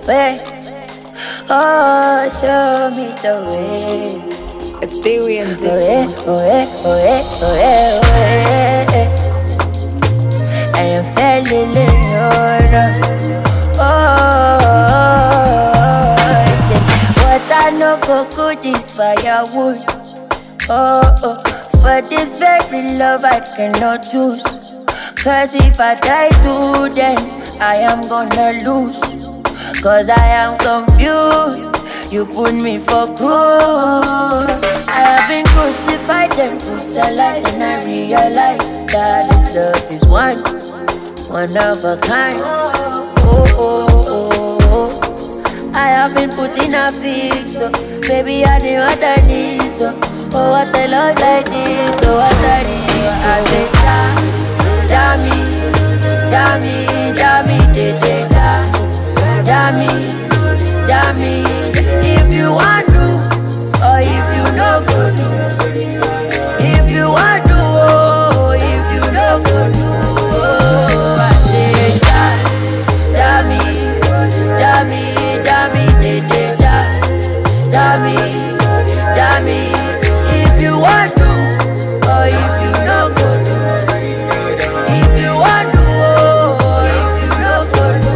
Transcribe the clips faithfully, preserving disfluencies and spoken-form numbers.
way. Oh, show me the way. It's Dewey and Oh this yeah, one. oh yeah, oh yeah, oh yeah, oh yeah. I am feeling it, oh no. Oh, say, what I know go good is firewood. Oh, oh, for this very love I cannot choose. Cause if I die to then I am gonna lose. Cause I am confused. You put me for cruise. I have been crucified and brutalized, and I realize that this love is one, one of a kind. Oh, oh, oh, oh. I have been put in a fix, so baby I did what I need, so oh what a love like this, so what I need. I say ja, Jamie, Jamie, Jamie, Jamie, Jamie, Jamie. If you want to, or if you no go do. If you want to, oh, if you no go do. Oh, I say ja, Jamie, Jamie, Jamie, Jamie, Jamie, Jamie. If you want to, or if you no go do. If you want to, oh, if you no go do.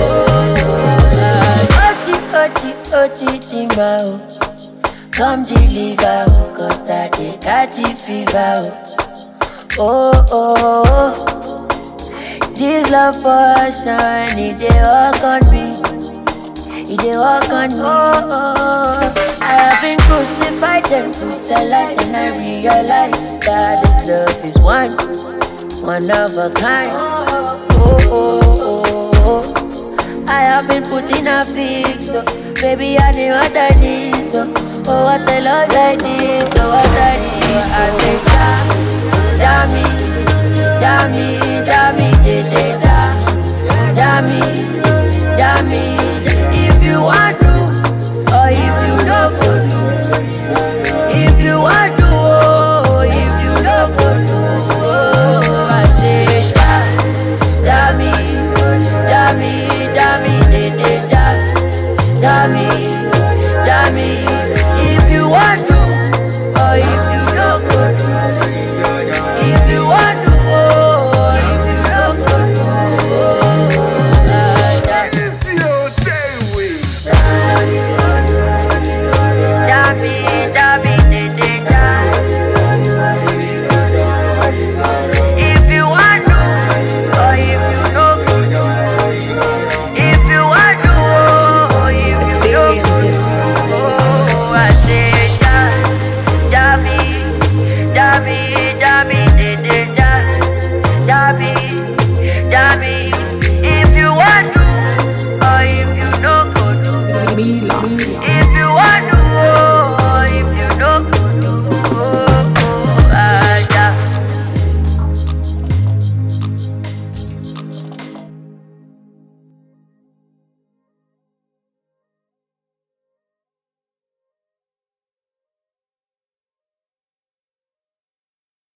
Oti, oti, oti, dimao. Come deliver, oh, cause I did catch a fever. Oh, oh, oh. This love portion, it dey walk on me. It dey walk on me. Oh, oh. I have been crucified and brutalized, and I realize that this love is one, one of a kind. Oh, oh, oh, oh. I have been put in a fix, so baby I need what I need, so oh what a love like this, so what I need. I say ja, Jamie, Jamie, Jamie, Jamie, Jamie, Jamie.